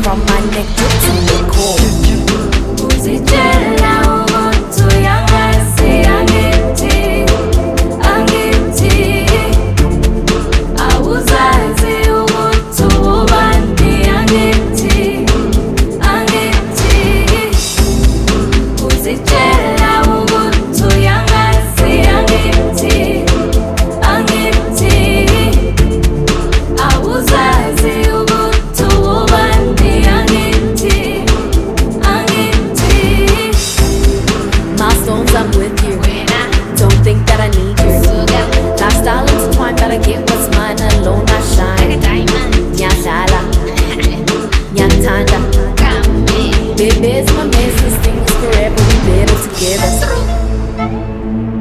from my neck drip to the core. Uzitshela ukuthi uyangazi angithi, angithi. Awuzazi ukuthi ubani angithi, angithi. Uzitshela ukuthi uyangazi angithi, angithi. Awuzazi ukuthi ubani angithi, angithi. Milestones, I'm with you. Don't think that I need you. Lifestyle intertwined, better get what's mine alone. I shine. Nyadala, nyantanda. Baby's my message, things forever. We better together.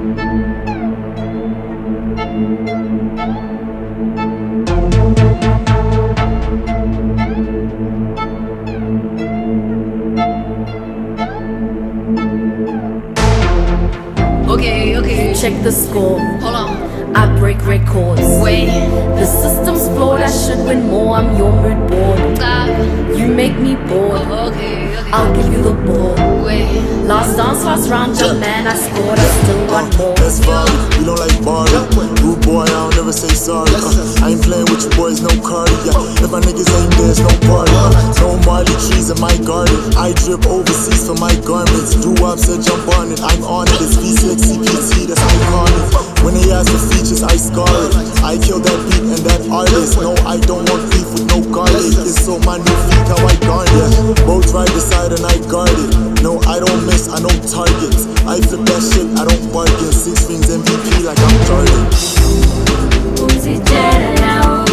Okay. Check the score. Hold on. I break records. Wait. The system's flawed. I should win more. I'm your mood board. Stop. You make me bored. Okay. I'll give you the ball. Wait. Last dance, last round, young man. I scored. I still want more. That's fine, we don't like Barbie. Rude boy, I don't never say sorry. I ain't playing with you boys, no cardi. If my niggas ain't there's no party. No Marley trees in my garden. I drip overseas for my garments. Do-wop said jump on it, I'm on it. It's V6, CPT, that's iconic. When they ask for features, I scar it. I kill that beat and that artist. No, I don't want beef with no garlic. It's so my new feet, how I garn it. Both right beside and I guard it. No, I don't miss, I know targets. I flip that shit, I don't bargain. 6 rings MVP like I'm Jordan. Uzitshela